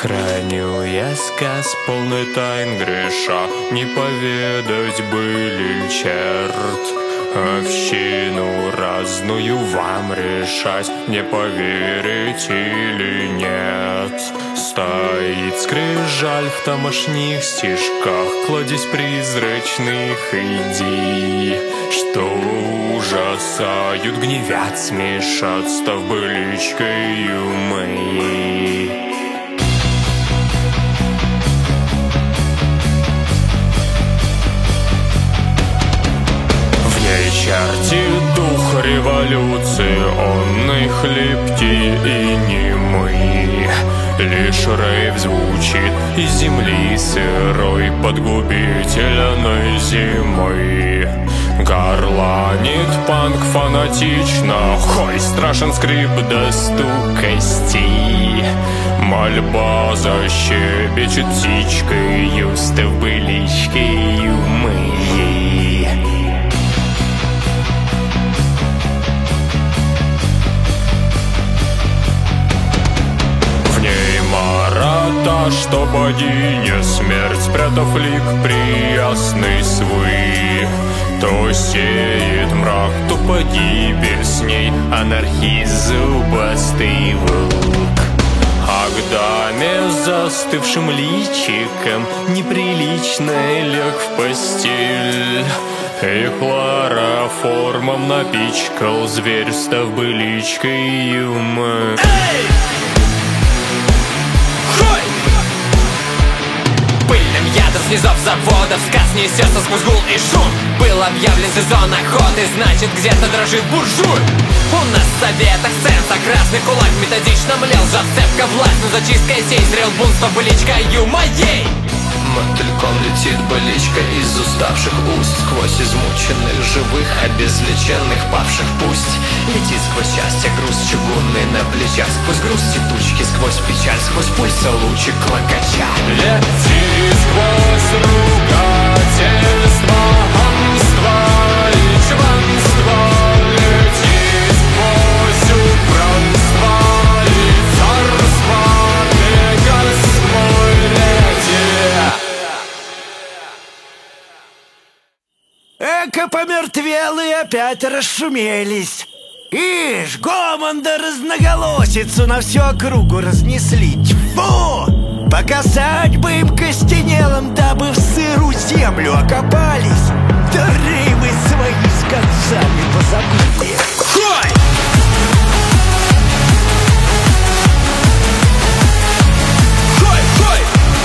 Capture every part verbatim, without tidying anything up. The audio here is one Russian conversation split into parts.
Храню я сказ, полный тайн греша, не поведать были ль черт. Общину разную вам решать, не поверить или нет. Стоит скрижаль в тамошних стишках, кладезь призрачных идей, что ужасают, гневят, смешат, став быличкою моей. Чертит дух революции, он и хлипкий и немый. Лишь рейв звучит из земли сырой под губительной зимой. Горланит панк фанатично, хой, страшен скрип до стук костей. Мольба защебечет птичкою, став быличкою моей. Что богиня смерть, спрятав лик приясный свой, то сеет мрак, то погибель с ней, анархист зубастый волк. А к даме с застывшим личиком неприлично лег в постель, и хлороформом напичкал зверь, став быличкою моей. С низов заводов сказ несется сквозь гул и шум. Был объявлен сезон охоты, значит где-то дрожит буржуй. У нас в советах сенса красный кулак методично млел, сжав цепко власть, но зачисткой сей зрел бунт, что быличкою моей. Мотыльком летит быличка из уставших уст, сквозь измученных живых, обезличенных павших. Пусть летит сквозь счастье груз чугунный на плечах, сквозь грусть и тучки, сквозь печаль, сквозь пульса лучик клокоча. Лети сквозь ругательство, хамство и чванство, лети сквозь убранство и царство, Пегас мой, лети. Эко помертвелые опять расшумелись. Ишь, гомон да разноголосицу на всю округу разнесли. Тьфу! Показать бы им костенелым, дабы в сырую землю окопались. Да рыбы свои с концами позабыли. Хой! Хой, хой!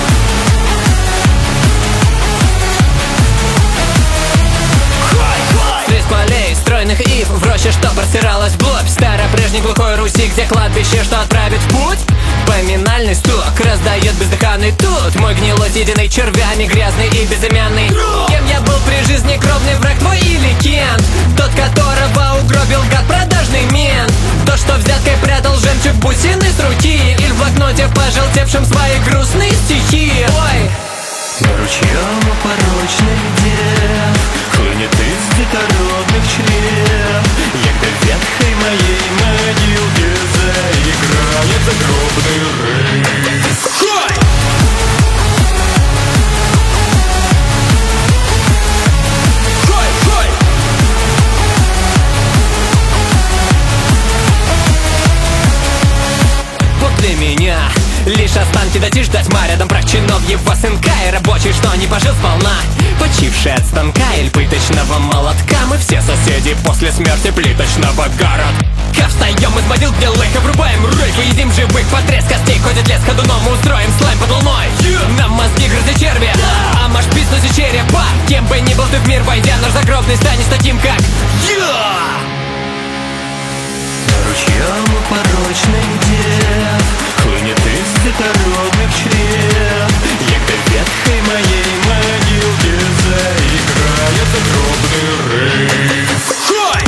Средь полей, стройных ив, в роще, что простиралась вглубь старопрежней глухой Руси, где кладбище, что отправит в путь. Поминальный стук раздает бездыханный тут. Мой гнилой, съеденный червями, грязный и безымянный. Кем я был при жизни, кровный враг твой или Кент? Тот, которого угробил гад, продажный мент. Тот, что взяткой прятал жемчуг бусины с руки, или в блокноте пожелтевшем свои грустные стихи. Ой! Ручьем порочных дев хлынет из детородных чрев. Егда ветхой моей могилке заиграет загробный рейв. Хой! Хой, хой! После меня лишь останки дойти ждать ма. Рядом прах чинов его сынка и рабочий, что не пожил сполна, почивший от станка или пыточного молотка. Мы все соседи после смерти плиточного городка. Встаем из могил гнилых, обрубаем рейв и едим живых. Потреск костей, ходит лес ходуном, мы устроим слайм под луной. Нам мозги грызли черви, а маш писнуть и черепа. Кем бы ни был ты в мир, войдя, наш загробный станешь таким, как я. Ручьем порочных дев хлынет из детородных чрев. Егда ветхой моей могилке заиграет загробный рейв. Хой!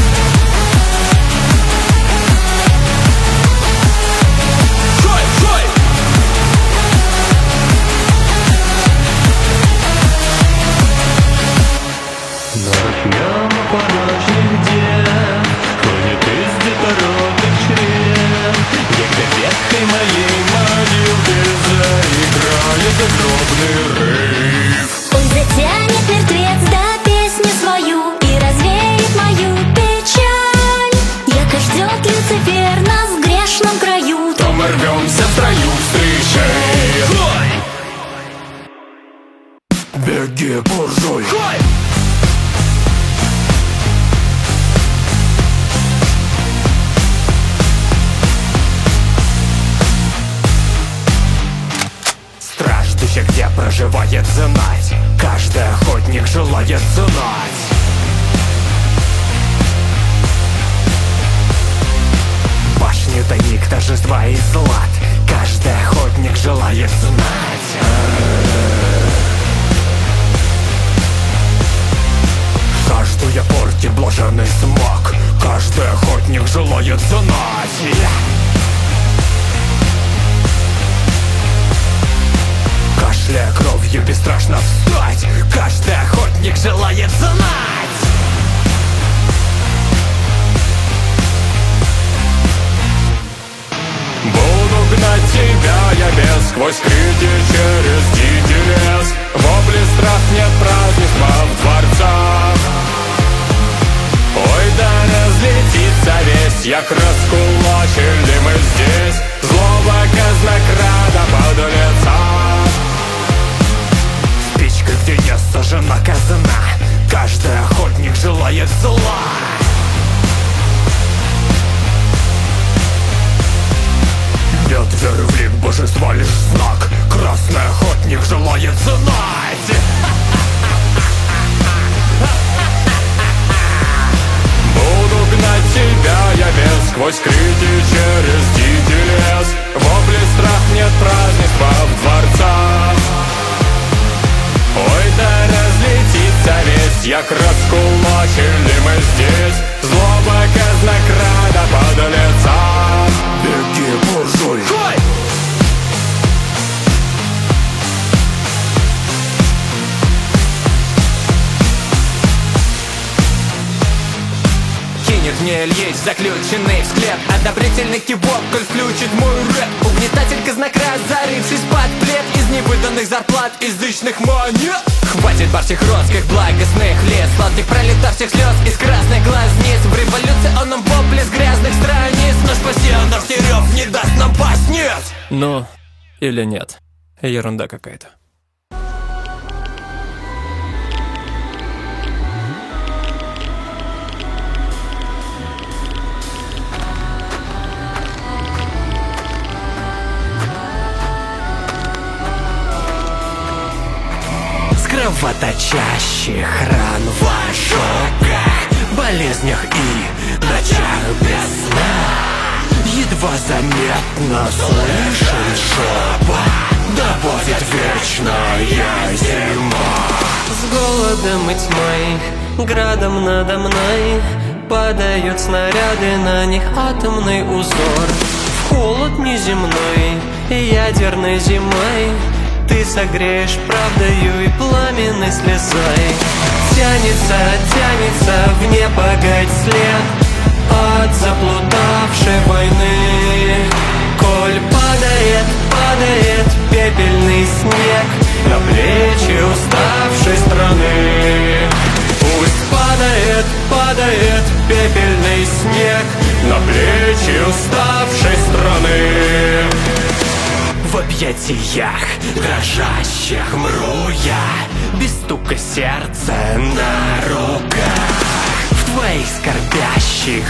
Хой, хой! Ручьем порочных желает знать, каждый охотник желает знать. Башни тайник торжества и злат, каждый охотник желает знать. Каждую порте блаженный смог, каждый охотник желает знать. Кашляя кровью бесстрашно встать, каждый охотник желает знать. Буду гнать тебя я без, сквозь крики через дикий лес. Вопли страх, нет празднества в дворцах. Ой, да разлетится весь, як раскулачили мы здесь. Злого казнокрада под лица. Спичка, где не сожжена казна, каждый охотник желает зла. Нет веры в лик божества, лишь знак, красный охотник желает знать. Буду гнать тебя я без, сквозь крики через дикий лес. Вопли страх, нет празднества в дворцах. Ой, да разлетится весь, як раскулачили мы здесь. Злоба казнокрада под лица. Беги, буржуй! Хой! Кинет мне есть заключенный в склеп, одобрительный кивок, коль включит мой рэп. Угнетатель казнократ, зарывшись под плед, из невыданных зарплат, язычных монет. Хватит барских родских благостных лет, сладких пролетарских слез из красных глазниц. В революционном вопле с грязных страниц наш пассионар Терев не даст нам паснец. Ну, или нет, ерунда какая-то. Кровоточащих ран в ожогах, болезнях и ночах без сна. Едва заметно слышен шепот, да будет вечная зима. С голодом и тьмой, градом надо мной, падают снаряды, на них атомный узор. В холод неземной, ядерной зимой ты согреешь правдою и пламенной слезой. Тянется, тянется в непогодь след от заплутавшей войны. Коль падает, падает пепельный снег на плечи уставшей страны. Пусть падает, падает пепельный снег на плечи уставшей страны. В объятиях дрожащих мру я, без стука сердца на руках. В твоих скорбящих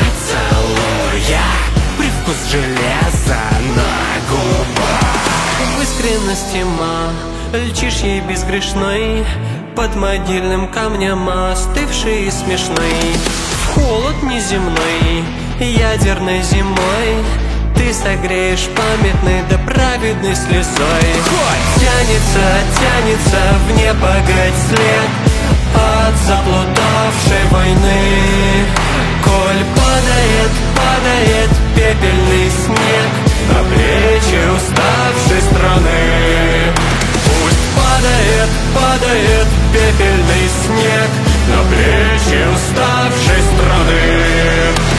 поцелуях привкус железа на губах. В искренности ма, льчишь ей безгрешной, под могильным камнем остывший и смешной. В холод неземной, ядерной зимой ты согреешь памятной да праведной слезой. Тянется, тянется в непогодь след от заплутавшей войны. Коль падает, падает пепельный снег на плечи уставшей страны. Пусть падает, падает пепельный снег на плечи уставшей страны.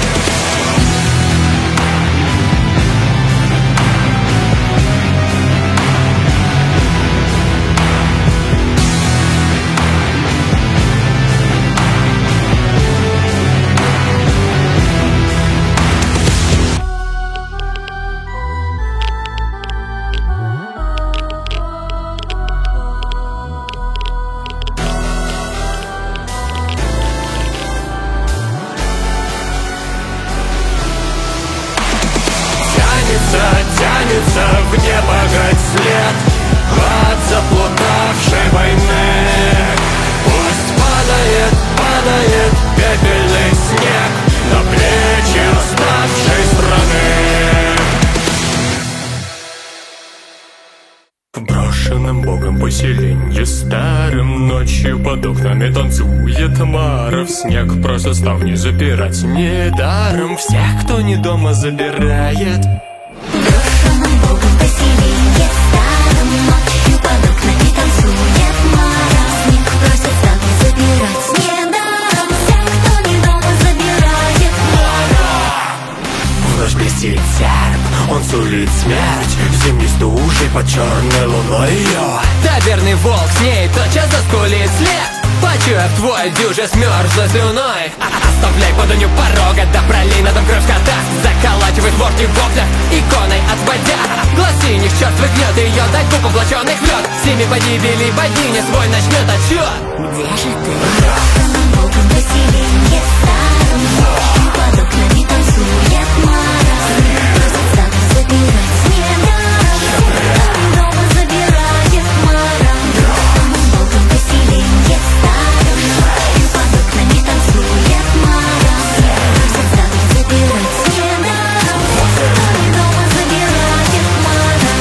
Тянется в непогодь след от заплутавшей войны. Пусть падает, падает пепельный снег на плечи уставшей страны. В брошенном богом поселенье старым ночью под окнами танцует Мара. В снег просто ставни запирать недаром всех, кто не дома, забирает. В брошенном богом поселенье старым ночью под окнами танцует Мара. Снег просит ставни запирать недаром всех, кто не дома, забирает. В ночь блестит серп, он сулит смерть зимней стужей под черной луной. Таверный волк с ней тотчас заскулит след, почуяв твой дюже смерзлой слюной. Оставляй подонью порога, да пролей на дом кровь кота. Заколачивает ворти в окнах, иконой отводя глаз синих черт выгнет ее до губ облаченных в лед. Всеми погибели богиня свой начнет отчет. Где же ты? В брошенном богом поселенье старым ночью под окнами танцует Мара. Снег просит ставни забирать недаром всех, кто не дома, забирает Мара. В брошенном богом поселенье старым ночью под окнами танцует Мара. Снег просит ставни забирать недаром всех, кто не дома, забирает Мара.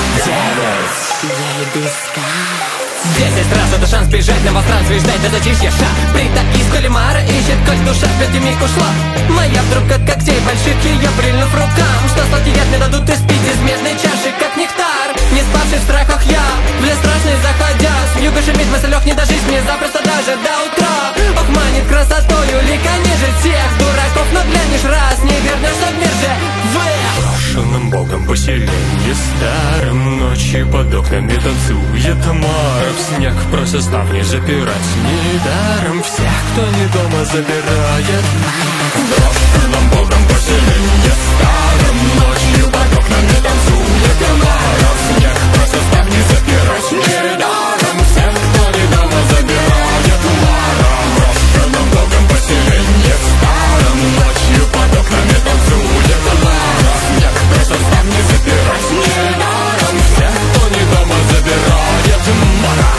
Я иду искать. Десять раз это шанс бежать на пространстве и ждать до затишья шаг. Прита из Колимара ищет кость, душа в пять миг ушла. Моя вдруг от когтей больших ее прильнув рукам. Что сладкий яд мне дадут испить из медной чаши, как нектар. Не спавший в страхах я, в лес страшный заходя. С вьюгой шумит мыслёк, не дожить мне запросто даже до утра. Ох, манит красотою, лика ниже всех дураков. Но глянешь раз, не вернешься в мир же. В брошенном богом поселенье старым ночью под окнами танцует Мара. В снег просит ставни запирать недаром всех, кто не дома, забирает. В брошенном богом поселенье старым ночью под окнами танцует Мара. В снег просит ставни запирать недаром всех, кто не дома, забирает Мара. В брошенном богом поселенье старым ночью под окнами танцует Мара. Снег просит ставни запирать недаром всех, кто не дома, забирает Мара.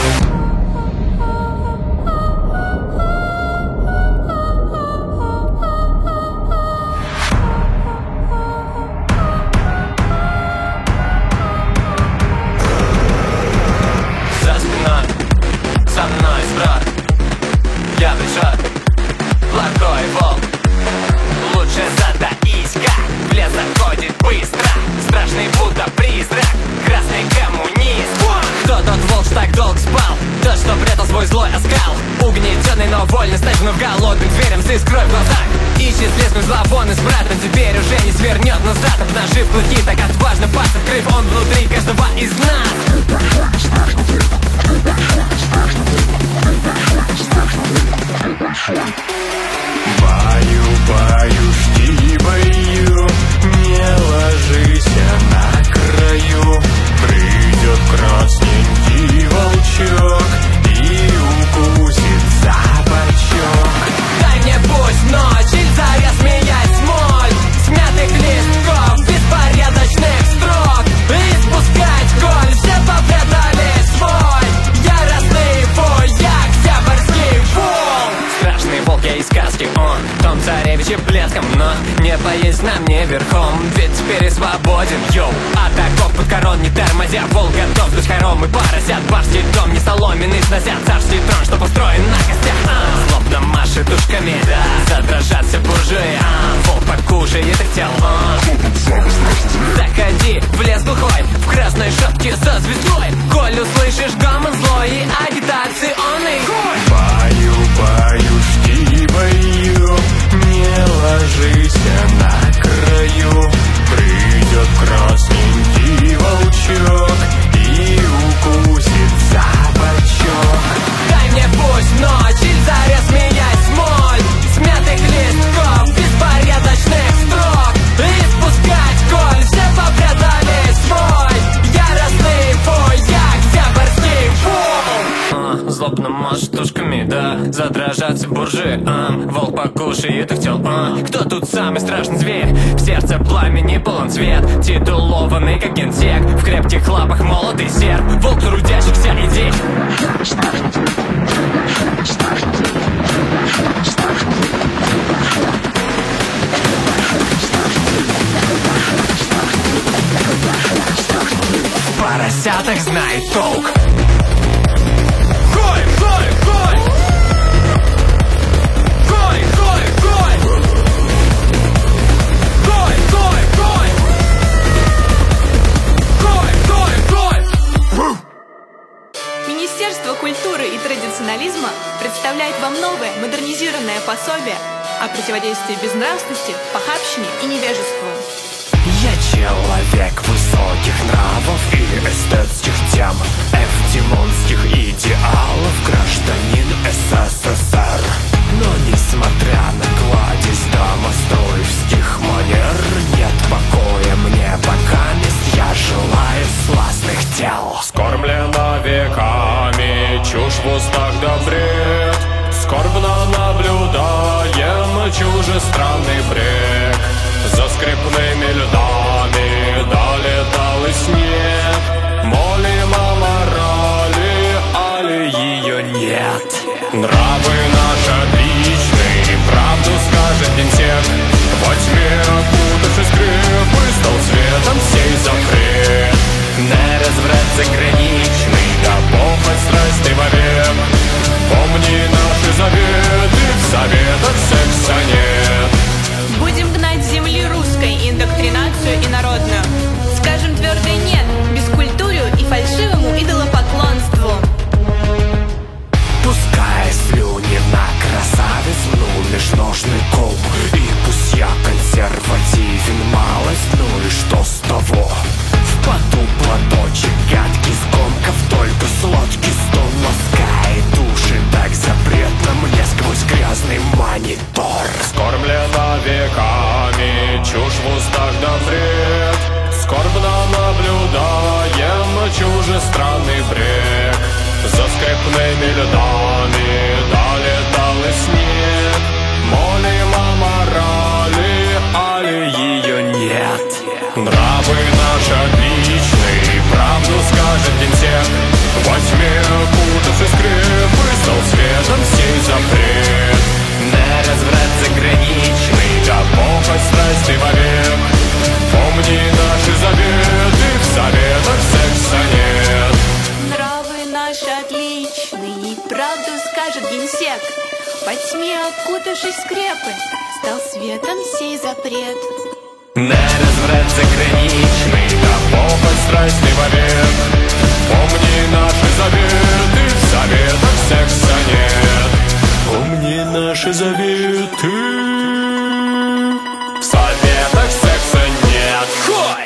За спиной, со мной сброд, я пришел, плохой волк. Лучше затаись, как в лес заходит быстро. Страшный Будда призрак, красный коммунист. Кто тот волк, что так долго спал? Тот, что прятал свой злой оскал. Угнетенный, но вольно, стаженным голодным зверем с искрой в глазах. Ищет лесную зловонный с братом, теперь уже не свернет назад. Обнажив клыки, так отважно пасть, открыв он внутри каждого из нас. Баю, баю, жди, баю, не ложись на краю. Придет красненький волчок и укусит за бочок. Дай мне пусть ночь, или заря смеять смоль смятых листков, беспорядочных строк. И спускать коль, все попрятали свой яростный вояк, сябарский волк. Страшный волк я из сказки, он том царевиче блеском, но не поесть нам не верхом, ведь теперь и свободен, йоу. Атаков под корон не тормозя, волк готов сдуть хоромы поросят. Башни дом не соломенный сносят, царский трон, что построен на костях. а, Злобно машет ушками, да, задрожат все буржуи. а, Волк покушает их тел, а. Заходи в лес глухой, в красной шапке со звездой. Коль услышишь гомон злой и агитационный. Баю, баю, жди, баю, не ложись на краю. Придет красненький волчок и укусит за бочок. Дай мне пусть ночь, или заря смеять смоль смятых листков, беспорядочных строк. И спускать коль, все попрятали свой яростный вояк, сябарский волк. а, Злобно машет ушками, да, задрожат все буржуи. а, Волк покушает слушает их тел. а, Кто тут самый страшный зверь? В сердце пламени полон цвет, титулованный как генсек, в крепких лапах молотый серп, волк трудящихся идей. В поросятах знает толк. Гой, гой, гой! Гой, гой, гой! Гой, гой, гой! Гой, гой, гой! Министерство культуры и традиционализма представляет вам новое модернизированное пособие о противодействии безнравственности, похабщине и невежеству. Я человек высоких нравов и эстетских тем, эвдемонских идеалов, гражданин СССР. Но несмотря на кладезь домостроевских манер, нет покоя мне пока мест, я желаю сластных дел. Скормлена веками чушь в устах да бред, скорбно наблюдаем чужестранный брег. За скрипными льдами долетал и снег, молим о морали, али ее нет. Нравы наши отличные, правду скажет генсек. Во тьме окутавшись скрепы, стал светом сей запрет. На разврат заграничный, Да похоть страсти вовек. Помни наши заветы, в советах секса нет. Будем гнать с земли русской индоктринацию инородную. Скажем твердое «нет» бескультурию и фальшивому идолопоклонству. пускай слюни на красавец мнул межножный колб. И пусть я консервативен малость, ну и что с того? В поту платочек гадкий скомков, только сладкий стон ласкает души. Так запретно мне сквозь грязный монитор. Скормлена веками чушь в устах да бред, скорбно наблюдаем чужестранный брег. За скрепными льдами долетал и снег, молим о морали, али ее нет. Нравы наши отличные, правду скажет генсек. Во тьме окутавшись скрепы, стал светом сей запрет. На разврат заграничный, Да похоть страсти вовек. Помни наши заветы, в советах секса нет. Нравы наши отличные, правду скажет генсек. Во тьме окутавшись скрепы, стал светом сей запрет. на разврат заграничный, Да похоть страсти вовек. Помни наши заветы, в советах секса нет. Помни наши заветы, в советах секса нет. Хой!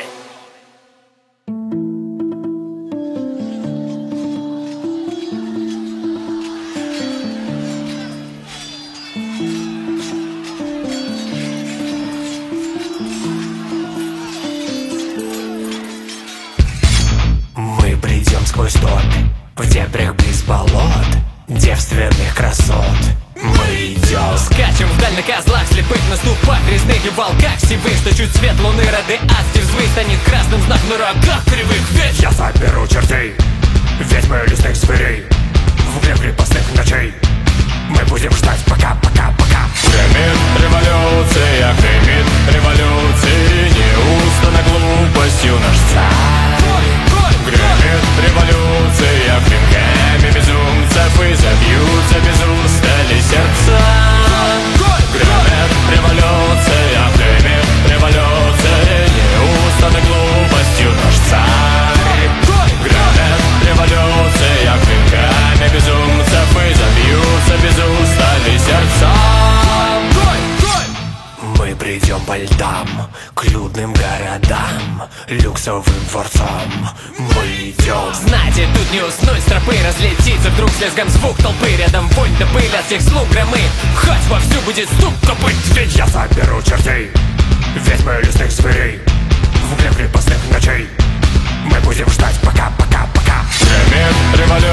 Мы придем сквозь топь, в дебрях близ болот, девственных красот. Мы идем, скачем вдаль на козлах, слепых на ступах, резных и волках сивых, что чуть свет луны рады асти взвыть станет красным знак на рогах кривых ведь. Я соберу чертей, ведьмы лесных зверей, в угле крепостных ночей. Мы будем ждать пока, пока, пока. Гремит революция, гремит революция, неустанно глупостью наш царь. Гремит революция, клинками безумцев и забьются без устали сердца. Гремит революция, гремит революция, неустанно глупостью наш царь. Гремит революция, клинками безумцев и забьются без устали сердца. Мы придем по льдам, к людным городам, люксовым дворцам. Мы идем. Знаете, тут не уснуть, с тропы разлетится вдруг с лязгом звук толпы. Рядом вонь да пыль от всех слуг громы. Хоть вовсю будет стук копыт. Ведь я соберу чертей, ведьмы лесных зверей, в угле крепостных ночей. Мы будем ждать пока, пока, пока. Гремит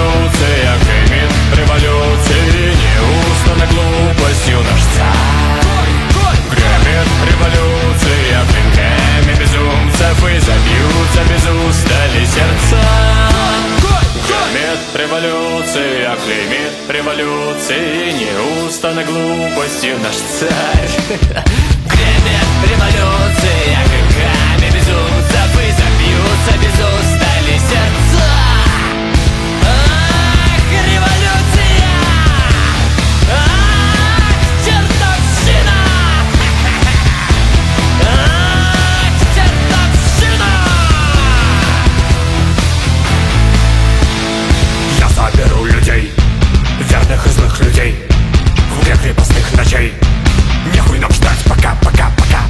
революция, гремит революция, неустанно глупостью наш царь. революции, неустанной глупостью наш царь. Гремят революции, окриками безумцев, и забьются без устали сердца. Ах, революция! Ах, чертовщина! Ах, чертовщина! Я соберу людей, верных и злых людей, в мгле крепостных ночей. Нехуй нам ждать, пока, пока, пока.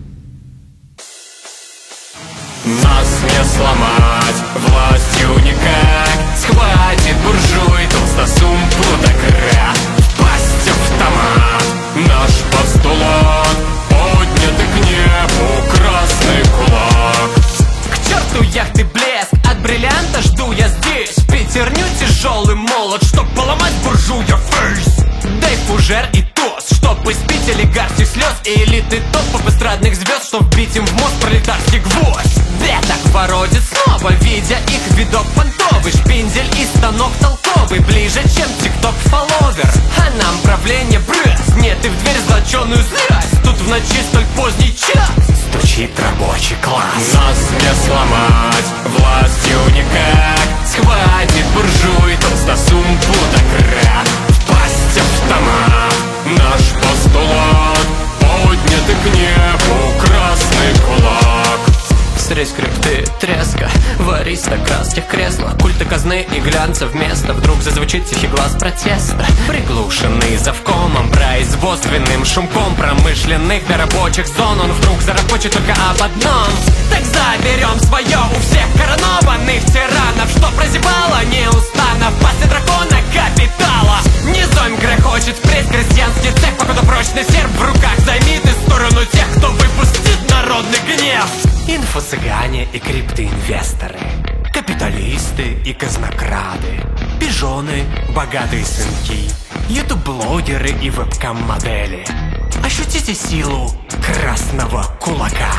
Нас не сломать властью никак. Схватит буржуй толстосум плутократ. Впасть в автомат наш постулат, поднятый к небу красный кулак. К черту яхты блеск, от бриллианта жду я здесь. Пятерню тяжелый молот, чтоб поломать буржуя фейс. Дай фужер и тост, чтоб испить олигарских слез и элиты топов эстрадных звезд, чтоб вбить им в мозг пролетарский гвоздь. Бедок воротит снова, видя их видок понтовый. Шпиндель и станок толковый, ближе, чем тикток-фолловер. А нам правление брыз, нет и в дверь злоченую злясь. Тут в ночи столь поздний час стучит рабочий класс. Нас не сломать властью никак. Схватит буржуй толстосум плутократ. Впасть в автомат наш постулат, поднятый к небу красный кулак. Средь скрипты, треска в аристократских креслах, культы казны и глянцев место. Вдруг зазвучит тихий глаз протеста, приглушенный завкомом, производственным шумком промышленных до рабочих зон. Он вдруг зарабочит только об одном: так заберем свое у всех коронованных тиранов, что прозябало неустанно в пасти дракона капитала. Низом грохочет впредь крестьянский цех, покуда прочный серп в руках займет и сторону тех, кто выпустит народный гнев. Инфо-цыгане и криптоинвесторы, капиталисты и казнокрады, пижоны, богатые сынки, ютуб-блогеры и вебкам-модели. Ощутите силу красного кулака.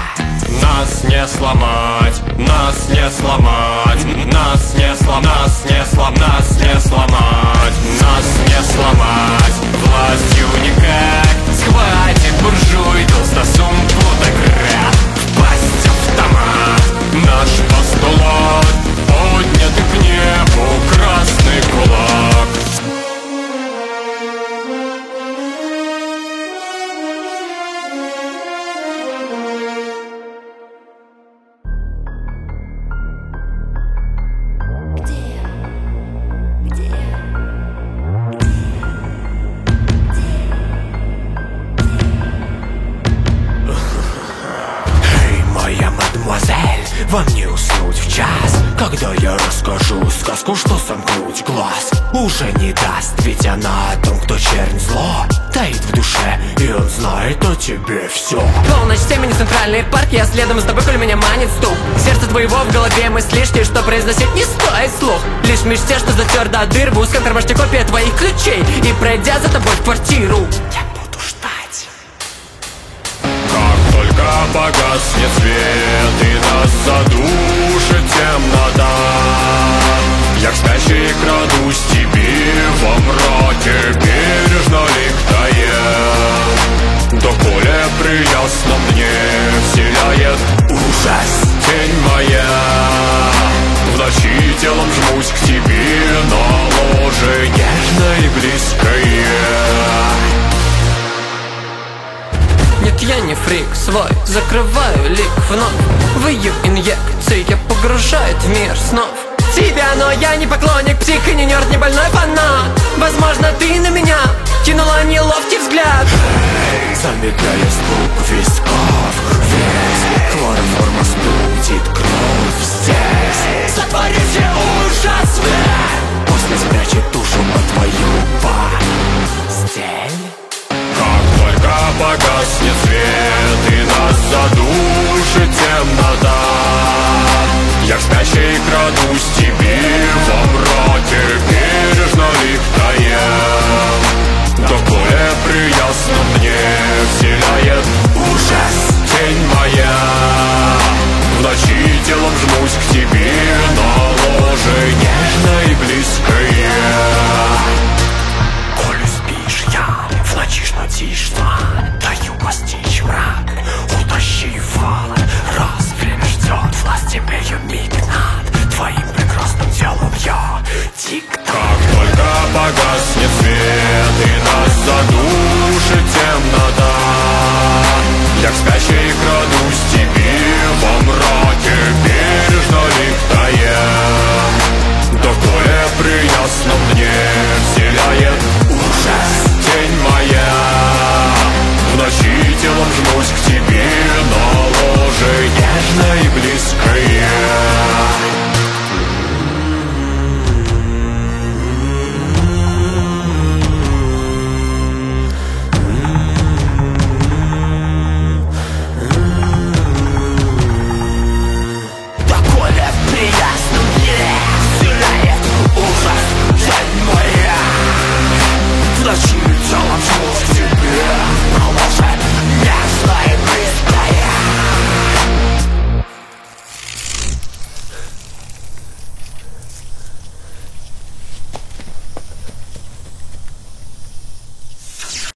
Нас не сломать, нас не сломать, нас не сломать, нас не сломать, нас не сломать, нас не сломать властью никак. Схватит буржуй толстосум плутократ. Впасть в автомат наш постулат, поднятый к небу красный кулак. Вам не уснуть в час, когда я расскажу сказку, что сомкнуть глаз уже не даст. Ведь она о том, кто чернь зло таит в душе, и он знает о тебе все. Полночь, семени, центральный парк, я следом с тобой, коль меня манит стук. Сердце твоего в голове мысли лишние, что произносить не стоит слух. Лишь в мечте, что затер до дыр, в узком кармашке копия твоих ключей. И пройдя за тобой в квартиру, я буду ждать. Как только погаснет свет и нас задушит темнота, я к спящей крадусь тебе во мраке, бережно ликтая. До поля приясно мне вселяет ужас тень моя. В ночи телом жмусь к тебе на ложе нежно и близкое. Нет, я не фрик свой, закрываю лик вновь. В ее инъекции я погружает в мир снов. Тебя, но я не поклонник, псих и не нерд, не больной фанат. Возможно, ты на меня кинула неловкий взгляд. Замедляя стук висков, весь хлороформ остудит кровь здесь. Сотворите ужас, после спрячет душу под твою постель. Как только погаснет свет и нас задушит темнота, я к спящей крадусь тебе во мраке, бережно ликтая. До поля приясно мне вселяет